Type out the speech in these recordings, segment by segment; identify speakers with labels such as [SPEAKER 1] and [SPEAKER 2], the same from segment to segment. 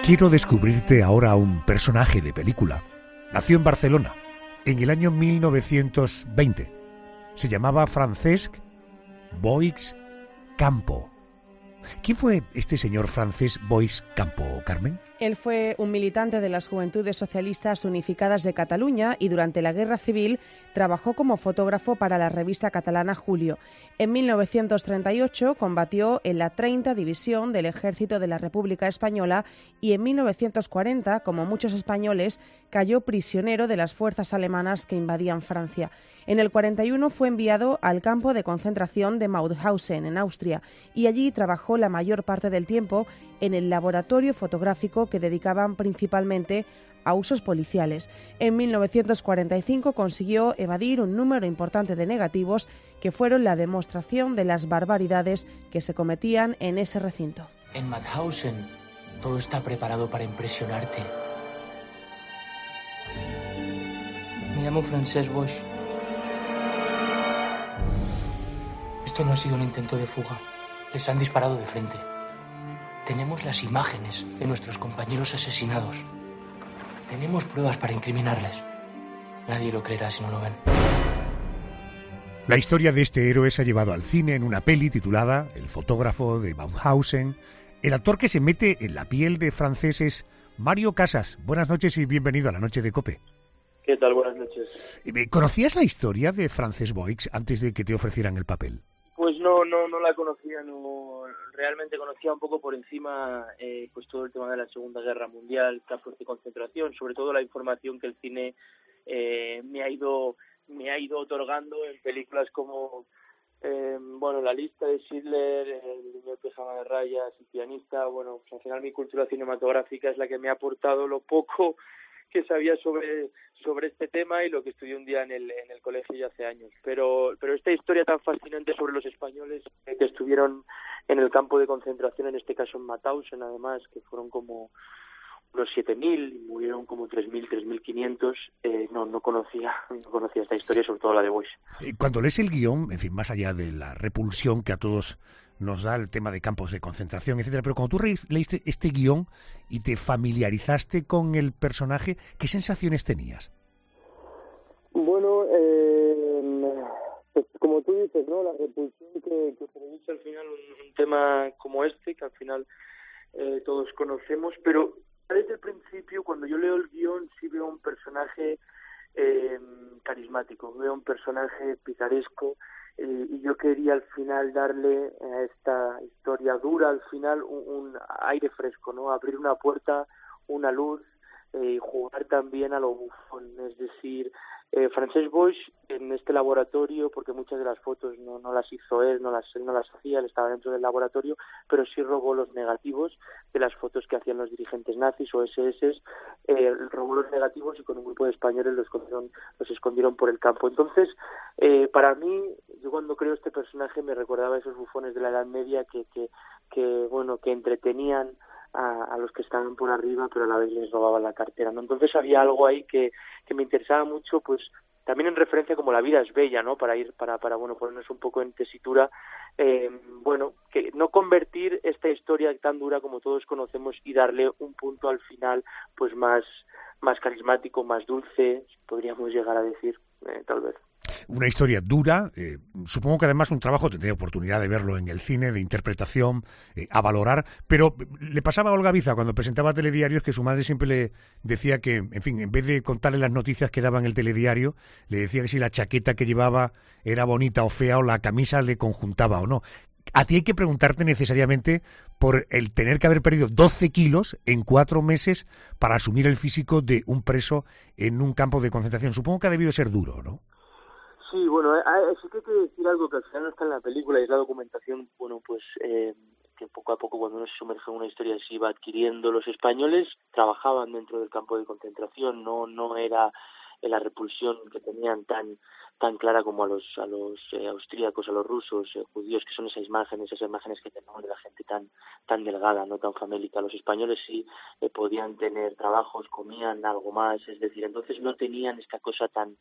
[SPEAKER 1] Quiero descubrirte ahora un personaje de película. Nació en Barcelona en el año 1920. Se llamaba Francesc Boix Campo. ¿Quién fue este señor Francesc Boix Campo, Carmen?
[SPEAKER 2] Él fue un militante de las Juventudes Socialistas Unificadas de Cataluña y durante la Guerra Civil trabajó como fotógrafo para la revista catalana Julio. En 1938 combatió en la 30 División del Ejército de la República Española y en 1940, como muchos españoles, cayó prisionero de las fuerzas alemanas que invadían Francia. En el 41 fue enviado al campo de concentración de Mauthausen, en Austria, y allí trabajó la mayor parte del tiempo en el laboratorio fotográfico que dedicaban principalmente a usos policiales. En 1945 consiguió evadir un número importante de negativos que fueron la demostración de las barbaridades que se cometían en ese recinto.
[SPEAKER 3] En Mauthausen todo está preparado para impresionarte. Me llamo Francesc Boix. Esto no ha sido un intento de fuga. Les han disparado de frente. Tenemos las imágenes de nuestros compañeros asesinados. Tenemos pruebas para incriminarles. Nadie lo creerá si no lo ven.
[SPEAKER 1] La historia de este héroe se ha llevado al cine en una peli titulada El fotógrafo de Mauthausen. El actor que se mete en la piel de Francesc es Mario Casas. Buenas noches y bienvenido a la Noche de COPE.
[SPEAKER 4] ¿Qué tal? Buenas noches.
[SPEAKER 1] ¿Conocías la historia de Francesc Boix antes de que te ofrecieran el papel?
[SPEAKER 4] Pues no la conocía, no, realmente conocía un poco por encima pues todo el tema de la Segunda Guerra Mundial, campos de concentración, sobre todo la información que el cine me ha ido otorgando en películas como La lista de Schindler, El niño de pijama de rayas, El pianista. Bueno, pues al final mi cultura cinematográfica es la que me ha aportado lo poco que sabía sobre este tema y lo que estudié un día en el colegio ya hace años. Pero esta historia tan fascinante sobre los españoles que estuvieron en el campo de concentración, en este caso en Mauthausen, además, que fueron como unos 7.000 y murieron como 3.000, 3.500, no conocía esta historia, sobre todo la de Boix.
[SPEAKER 1] Cuando lees el guión, en fin, más allá de la repulsión que a todos nos da el tema de campos de concentración, etcétera, pero cuando tú leíste este guión y te familiarizaste con el personaje, ¿qué sensaciones tenías?
[SPEAKER 4] Bueno, pues como tú dices, ¿no? La repulsión que produce al final un tema como este, que al final todos conocemos, pero desde el principio, cuando yo leo el guión, sí veo un personaje carismático, veo un personaje picaresco, y yo quería al final darle a esta historia dura al final un aire fresco, ¿no? Abrir una puerta, una luz, y jugar también a lo bufón, es decir, Francesc Boix en este laboratorio, porque muchas de las fotos no las hizo él, no las hacía, él estaba dentro del laboratorio, pero sí robó los negativos de las fotos que hacían los dirigentes nazis o SS, robó los negativos y con un grupo de españoles los escondieron por el campo. Entonces, para mí, yo cuando creo este personaje me recordaba a esos bufones de la Edad Media que entretenían a los que estaban por arriba, pero a la vez les robaban la cartera, ¿no? Entonces había algo ahí que me interesaba mucho, pues también en referencia como la vida es bella, ¿no? Para ponernos un poco en tesitura, que no convertir esta historia tan dura como todos conocemos y darle un punto al final, pues más carismático, más dulce, podríamos llegar a decir, tal vez.
[SPEAKER 1] Una historia dura, supongo que además un trabajo, tendré oportunidad de verlo en el cine, de interpretación, a valorar, pero le pasaba a Olga Biza cuando presentaba telediarios que su madre siempre le decía que, en fin, en vez de contarle las noticias que daba en el telediario, le decía que si la chaqueta que llevaba era bonita o fea o la camisa le conjuntaba o no. A ti hay que preguntarte necesariamente por el tener que haber perdido 12 kilos en 4 meses para asumir el físico de un preso en un campo de concentración. Supongo que ha debido ser duro, ¿no?
[SPEAKER 4] Sí, bueno, sí que hay que decir algo que al final no está en la película y es la documentación, que poco a poco cuando uno se sumerge en una historia se iba adquiriendo. Los españoles trabajaban dentro del campo de concentración, no era la repulsión que tenían tan clara como a los austríacos, a los rusos, judíos, que son esas imágenes que tenemos de la gente tan delgada, no tan famélica. Los españoles sí podían tener trabajos, comían algo más, es decir, entonces no tenían esta cosa tan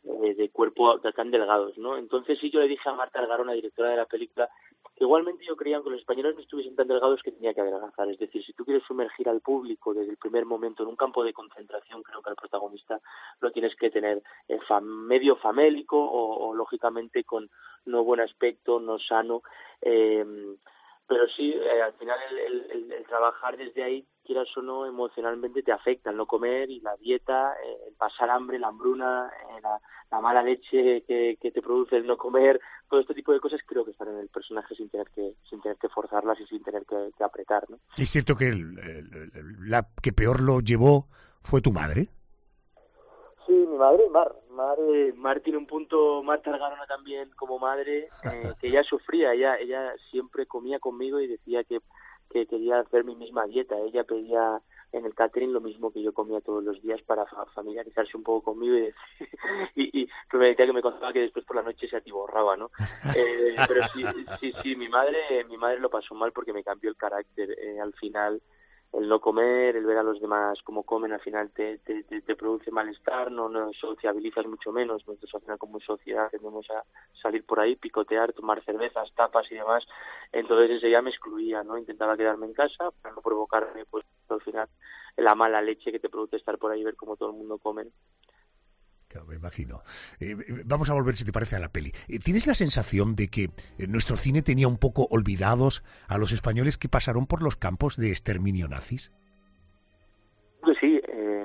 [SPEAKER 4] de cuerpo tan delgados, ¿no? Entonces sí, yo le dije a Marta Algarona, directora de la película, que igualmente yo creía que los españoles no estuviesen tan delgados que tenía que adelgazar. Es decir, si tú quieres sumergir al público desde el primer momento en un campo de concentración, creo que al protagonista lo tienes que tener medio famélico o lógicamente con no buen aspecto, no sano. Pero sí, al final el trabajar desde ahí, quieras o no, emocionalmente te afecta el no comer y la dieta, el pasar hambre, la hambruna, la mala leche que te produce el no comer, todo este tipo de cosas creo que están en el personaje sin tener que forzarlas y sin tener que apretar, ¿no?
[SPEAKER 1] Es cierto que la que peor lo llevó fue tu madre.
[SPEAKER 4] Sí, mi madre, Mar tiene un punto, Mar Targarona también como madre, que ella sufría, ella siempre comía conmigo y decía que quería hacer mi misma dieta. Ella pedía en el catering lo mismo que yo comía todos los días para familiarizarse un poco conmigo y me decía que me contaba que después por la noche se atiborraba, ¿no? Pero sí, mi madre lo pasó mal porque me cambió el carácter. Al final, el no comer, el ver a los demás cómo comen, al final te produce malestar, no sociabilizas mucho menos. Nosotros al final como sociedad tendemos a salir por ahí, picotear, tomar cervezas, tapas y demás. Entonces ella me excluía, ¿no? Intentaba quedarme en casa para no provocarme, pues al final, la mala leche que te produce estar por ahí y ver cómo todo el mundo come.
[SPEAKER 1] Claro, me imagino. Vamos a volver, si te parece, a la peli. ¿Tienes la sensación de que nuestro cine tenía un poco olvidados a los españoles que pasaron por los campos de exterminio nazis?
[SPEAKER 4] Pues sí,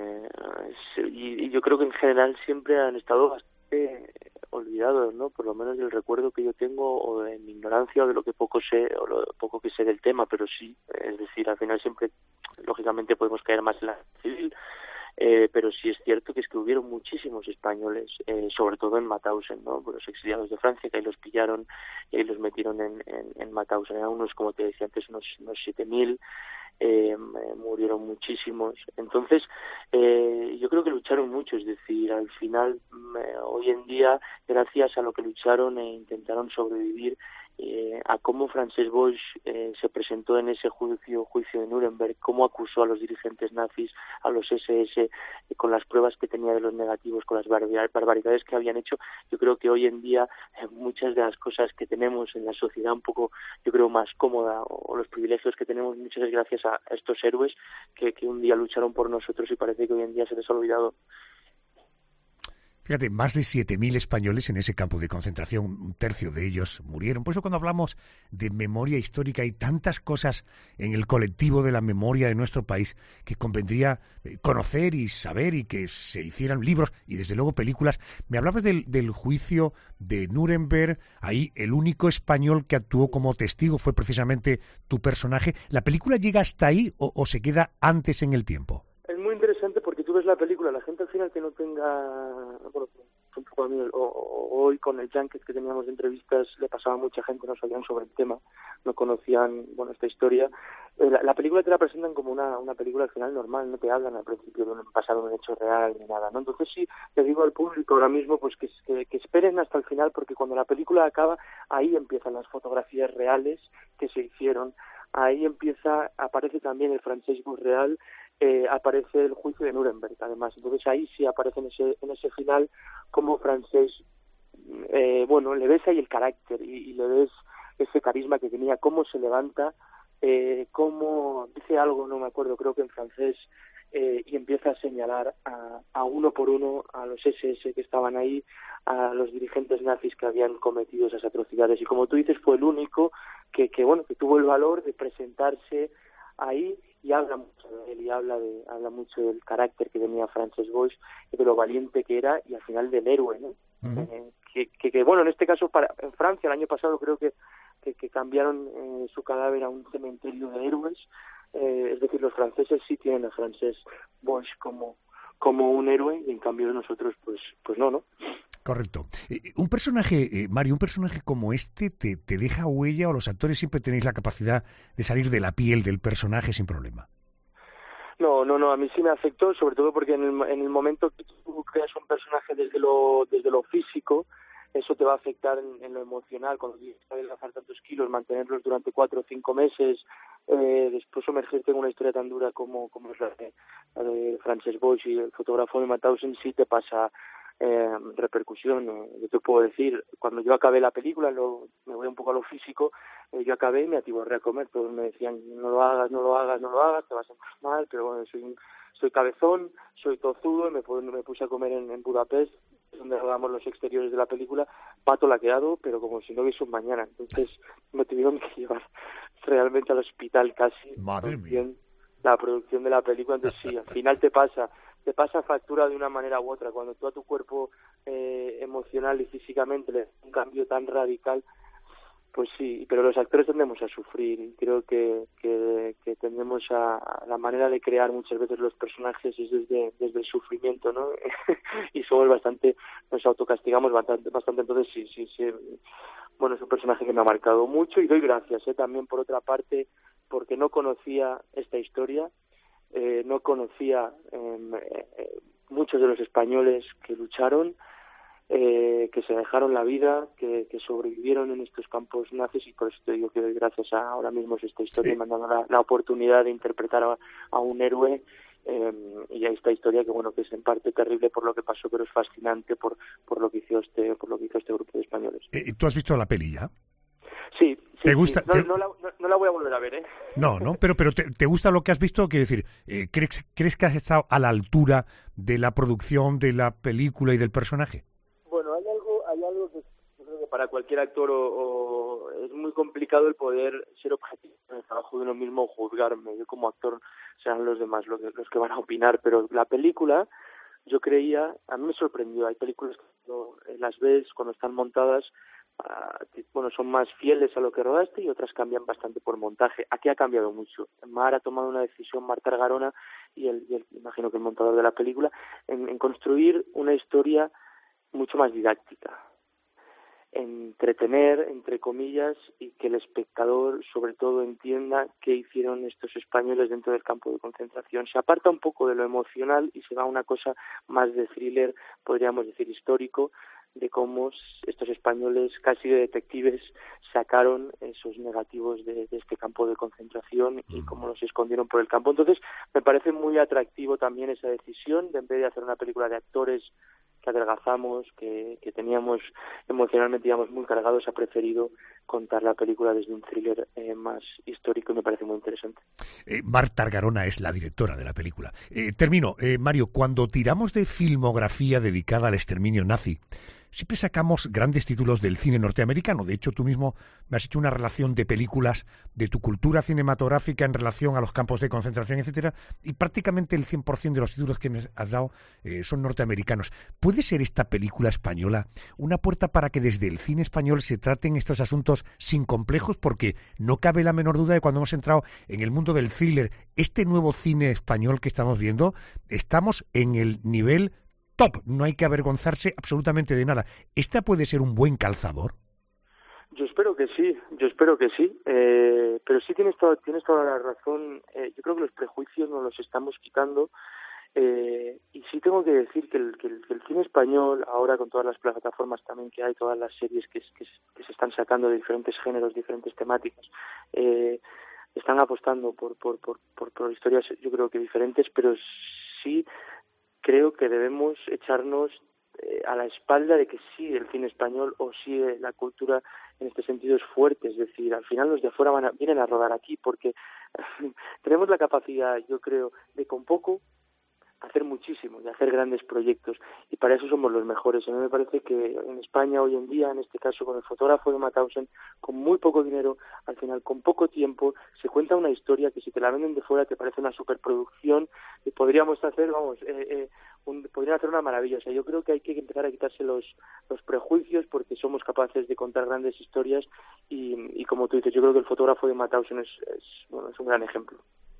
[SPEAKER 4] y yo creo que en general siempre han estado bastante olvidados, ¿no? Por lo menos del recuerdo que yo tengo, o de mi ignorancia, o de lo que poco sé, o lo poco que sé del tema, pero sí, es decir, al final siempre, lógicamente, podemos caer más en la civil. Pero sí es cierto que hubieron muchísimos españoles, sobre todo en Mauthausen, ¿no? Por los exiliados de Francia, que ahí los pillaron y ahí los metieron en Mauthausen. Eran unos, como te decía antes, unos 7.000, murieron muchísimos. Entonces, yo creo que lucharon mucho, es decir, al final, hoy en día, gracias a lo que lucharon e intentaron sobrevivir, a cómo Frances Boix se presentó en ese juicio de Nuremberg, cómo acusó a los dirigentes nazis, a los SS, con las pruebas que tenía de los negativos, con las barbaridades que habían hecho. Yo creo que hoy en día muchas de las cosas que tenemos en la sociedad un poco, yo creo, más cómoda, o los privilegios que tenemos, muchas es gracias a estos héroes que un día lucharon por nosotros y parece que hoy en día se les ha olvidado.
[SPEAKER 1] Fíjate, más de 7.000 españoles en ese campo de concentración, un tercio de ellos murieron. Por eso cuando hablamos de memoria histórica hay tantas cosas en el colectivo de la memoria de nuestro país que convendría conocer y saber, y que se hicieran libros y desde luego películas. Me hablabas del juicio de Nuremberg, ahí el único español que actuó como testigo fue precisamente tu personaje. ¿La película llega hasta ahí o se queda antes en el tiempo?
[SPEAKER 4] Es muy interesante porque tú ves la película, la gente al final que no tenga, bueno, un poco a mí, hoy con el junket que teníamos de entrevistas le pasaba a mucha gente, no sabían sobre el tema, no conocían, bueno, esta historia. La película te la presentan como una película al final normal, no te hablan al principio de un pasado, un hecho real ni nada, ¿no? Entonces sí, te digo al público ahora mismo pues que esperen hasta el final, porque cuando la película acaba, ahí empiezan las fotografías reales que se hicieron, ahí aparece también el Frances Boix real, aparece el juicio de Nuremberg además. Entonces ahí sí aparece en ese final como Frances, bueno, le ves ahí el carácter y le ves ese carisma que tenía, cómo se levanta, cómo dice algo, no me acuerdo, creo que en francés, y empieza a señalar a uno por uno a los SS que estaban ahí, a los dirigentes nazis que habían cometido esas atrocidades. Y como tú dices, fue el único que tuvo el valor de presentarse ahí, y habla mucho de él, y habla mucho del carácter que tenía Frances Boix, de lo valiente que era, y al final del héroe, ¿no? Uh-huh. Que bueno, en este caso en Francia el año pasado creo que cambiaron su cadáver a un cementerio de héroes, es decir, los franceses sí tienen a Frances Boix como un héroe, y en cambio nosotros pues no.
[SPEAKER 1] Correcto. Un personaje, Mario, un personaje como este te deja huella, o los actores siempre tenéis la capacidad de salir de la piel del personaje sin problema?
[SPEAKER 4] No, a mí sí me afectó, sobre todo porque en el momento que tú creas un personaje desde lo físico, eso te va a afectar en lo emocional, cuando tienes que adelgazar tantos kilos, mantenerlos durante 4 o 5 meses, después sumergirte en una historia tan dura como es la de Frances Boix y el fotógrafo de Mauthausen, sí te pasa repercusión. Yo te puedo decir, cuando yo acabé la película, me voy un poco a lo físico, yo acabé y me atiborré a comer. Todos me decían, no lo hagas, te vas a enfermar, pero bueno, soy cabezón, soy tozudo, y me puse a comer en Budapest, donde rodamos los exteriores de la película, pato laqueado, pero como si no hubiese un mañana. Entonces me tuvieron que llevar realmente al hospital casi.
[SPEAKER 1] Madre mía.
[SPEAKER 4] La producción de la película. Entonces sí, al final te pasa factura de una manera u otra. Cuando tú a tu cuerpo emocional y físicamente le das un cambio tan radical, pues sí, pero los actores tendemos a sufrir, y creo que tendemos a la manera de crear muchas veces los personajes es desde el sufrimiento, ¿no? Y nos autocastigamos bastante, entonces sí, bueno, es un personaje que me ha marcado mucho, y doy gracias también por otra parte, porque no conocía esta historia, no conocía muchos de los españoles que lucharon, que se dejaron la vida, que sobrevivieron en estos campos nazis, y por eso te digo que doy gracias ahora mismo a esta historia, me han dado la oportunidad de interpretar a un héroe, y a esta historia que bueno, que es en parte terrible por lo que pasó, pero es fascinante por lo que hizo este grupo de españoles.
[SPEAKER 1] ¿Tú has visto la peli ya?
[SPEAKER 4] Sí.
[SPEAKER 1] ¿Te gusta?
[SPEAKER 4] Sí. No la voy a volver a ver, ¿eh?
[SPEAKER 1] No, pero ¿te gusta lo que has visto? Quiero decir, ¿crees que has estado a la altura de la producción de la película y del personaje?
[SPEAKER 4] Bueno, hay algo que yo creo que para cualquier actor es muy complicado el poder ser objetivo en el trabajo de uno mismo o juzgarme. Yo como actor serán los demás los que van a opinar, pero la película, yo creía, a mí me sorprendió. Hay películas que cuando las ves, cuando están montadas, bueno, son más fieles a lo que rodaste, y otras cambian bastante por montaje. Aquí ha cambiado mucho. Mar ha tomado una decisión, Marta Argarona, y imagino que el montador de la película, en construir una historia mucho más didáctica, entretener, entre comillas, y que el espectador sobre todo entienda qué hicieron estos españoles dentro del campo de concentración. Se aparta un poco de lo emocional y se va a una cosa más de thriller, podríamos decir histórico, de cómo estos españoles, casi de detectives, sacaron esos negativos de este campo de concentración y cómo los escondieron por el campo. Entonces me parece muy atractivo también esa decisión de, en vez de hacer una película de actores que adelgazamos, que teníamos emocionalmente, digamos, muy cargados, ha preferido contar la película desde un thriller más histórico, y me parece muy interesante.
[SPEAKER 1] Marta Argarona es la directora de la película. Termino. Mario, cuando tiramos de filmografía dedicada al exterminio nazi, siempre sacamos grandes títulos del cine norteamericano. De hecho, tú mismo me has hecho una relación de películas de tu cultura cinematográfica en relación a los campos de concentración, etcétera, y prácticamente el 100% de los títulos que me has dado son norteamericanos. ¿Puede ser esta película española una puerta para que desde el cine español se traten estos asuntos sin complejos? Porque no cabe la menor duda de, cuando hemos entrado en el mundo del thriller, este nuevo cine español que estamos viendo, estamos en el nivel top, no hay que avergonzarse absolutamente de nada. ¿Esta puede ser un buen calzador?
[SPEAKER 4] Yo espero que sí, pero sí tienes toda la razón. Yo creo que los prejuicios nos los estamos quitando, y sí tengo que decir que el cine español, ahora con todas las plataformas también que hay, todas las series que se están sacando de diferentes géneros, diferentes temáticas, están apostando por historias, yo creo que diferentes, pero sí creo que debemos echarnos a la espalda de que sí el cine español o sí la cultura en este sentido es fuerte. Es decir, al final los de afuera vienen a rodar aquí, porque tenemos la capacidad, yo creo, de con poco hacer muchísimo, de hacer grandes proyectos, y para eso somos los mejores. A mí me parece que en España hoy en día, en este caso con El fotógrafo de Mauthausen, con muy poco dinero, al final con poco tiempo, se cuenta una historia que si te la venden de fuera te parece una superproducción, y podríamos hacer, podrían hacer una maravilla. O sea, yo creo que hay que empezar a quitarse los prejuicios, porque somos capaces de contar grandes historias, y como tú dices, yo creo que El fotógrafo de Mauthausen es un gran ejemplo.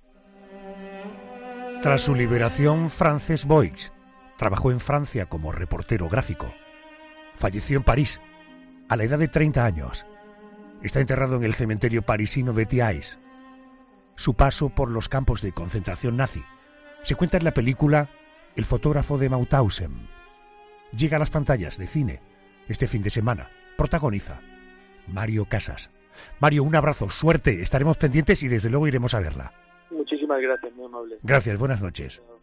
[SPEAKER 1] Tras su liberación, Frances Boix trabajó en Francia como reportero gráfico. Falleció en París, a la edad de 30 años. Está enterrado en el cementerio parisino de Thiais. Su paso por los campos de concentración nazi se cuenta en la película El fotógrafo de Mauthausen. Llega a las pantallas de cine este fin de semana. Protagoniza Mario Casas. Mario, un abrazo, suerte, estaremos pendientes y desde luego iremos a verla.
[SPEAKER 4] Muchísimas gracias, muy amable.
[SPEAKER 1] Gracias, buenas noches.